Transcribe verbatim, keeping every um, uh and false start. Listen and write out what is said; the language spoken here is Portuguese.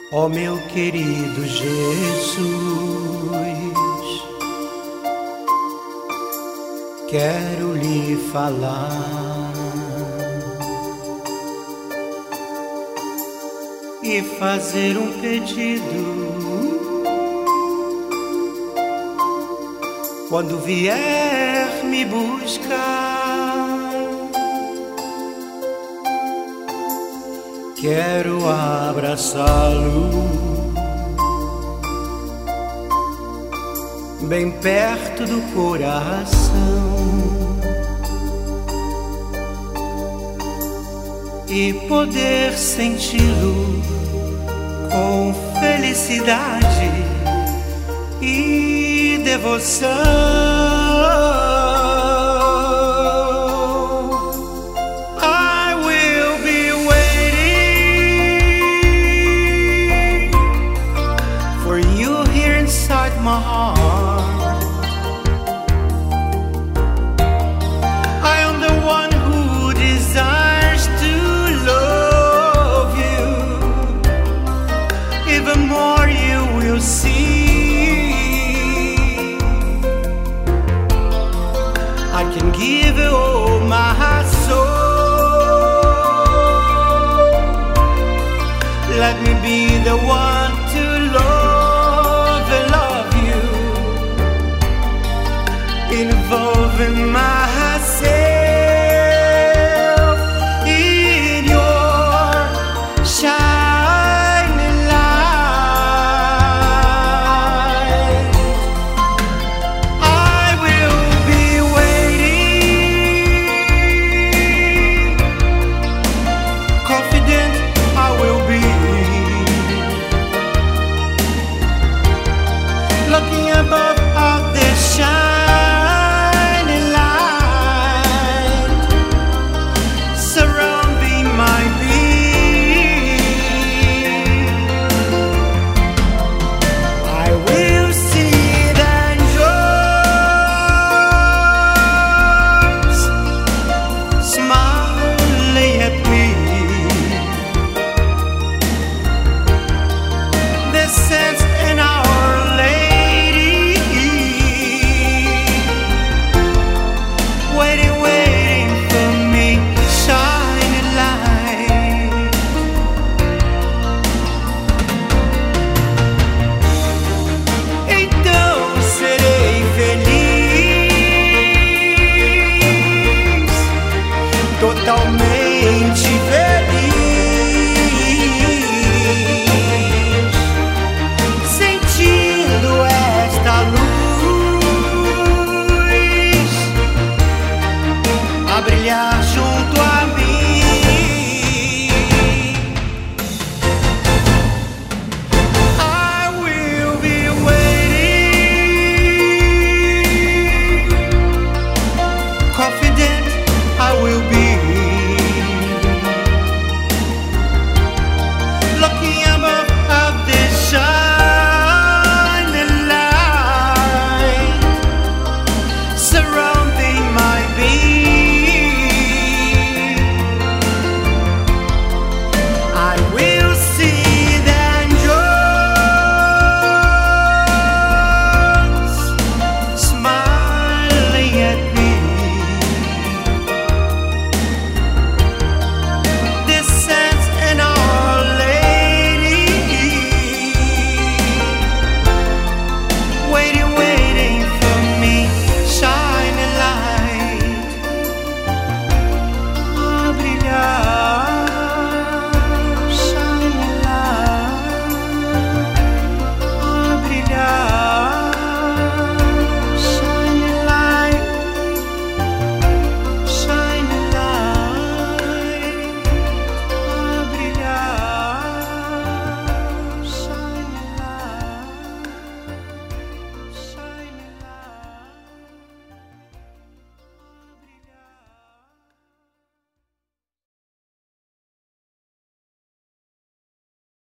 Ó meu querido Jesus, quero lhe falar e fazer um pedido. Quando vier me buscar, quero abraçá-lo bem perto do coração e poder senti-lo com felicidade e devoção. My heart, I am the one who desires to love you. Even more you will see. I can give you all my soul. Let me be the one to love. Involving myself in your shining light. I will be waiting, confident I will be, looking above at the shine. Totalmente feliz, sentindo esta luz a brilhar junto a